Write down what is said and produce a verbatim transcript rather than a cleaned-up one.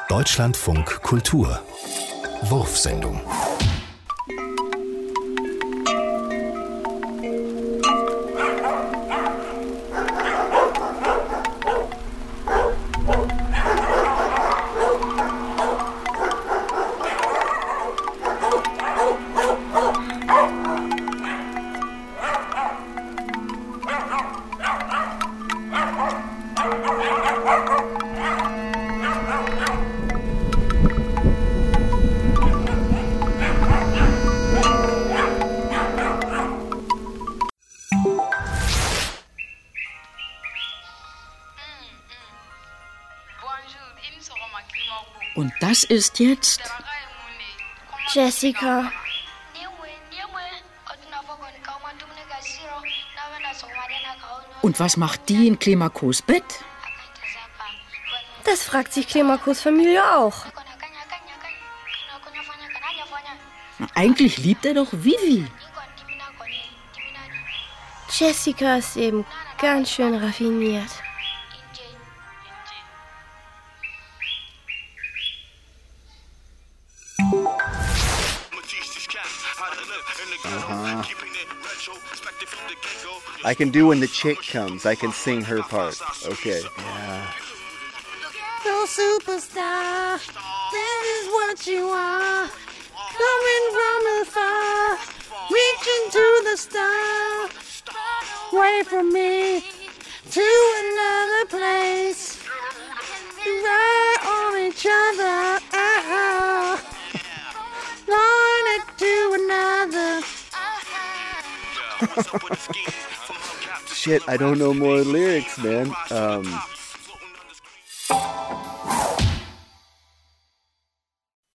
Deutschlandfunk Kultur Wurfsendung. Und das ist jetzt Jessica. Und was macht die in Climakos Bett? Das fragt sich Climakos Familie auch. Na, eigentlich liebt er doch Vivi. Jessica ist eben ganz schön raffiniert. Uh-huh. I can do when the chick comes. I can sing her part. Okay. Yeah. No superstar, this is what you are. Coming from afar, reaching to the star. Away from me, to another place. Right on each other. Uh-huh. Learn it to another. Shit, I don't know more lyrics, man. Um...